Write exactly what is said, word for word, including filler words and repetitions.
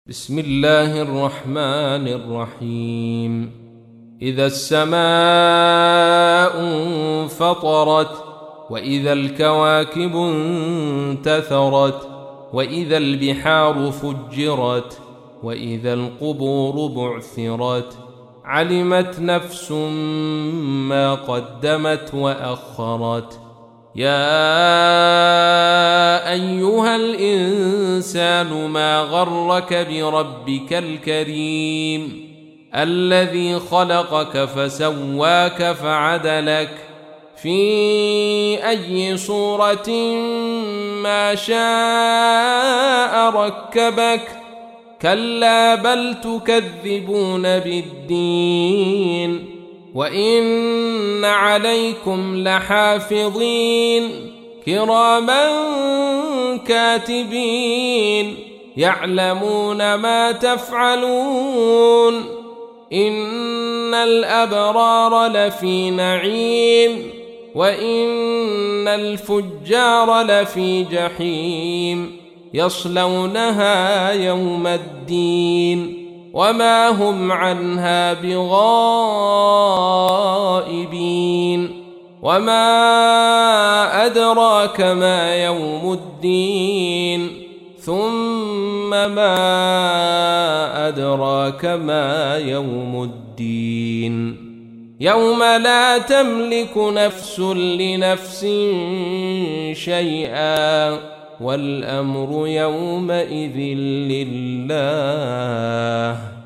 بسم الله الرحمن الرحيم. إذا السماء انفطرت وإذا الكواكب انتثرت وإذا البحار فجرت وإذا القبور بعثرت علمت نفس ما قدمت وأخرت. يا أيها الإنسان ما غرك بربك الكريم الذي خلقك فسواك فعدلك في أي صورة ما شاء ركبك. كلا بل تكذبون بالدين وإن عليكم لحافظين كراما كاتبين يعلمون ما تفعلون. إن الأبرار لفي نعيم وإن الفجار لفي جحيم يصلونها يوم الدين وما هم عنها بغائبين. وما أدراك ما يوم الدين ثم ما أدراك ما يوم الدين يوم لا تملك نفس لنفس شيئا والأمر يومئذ لله.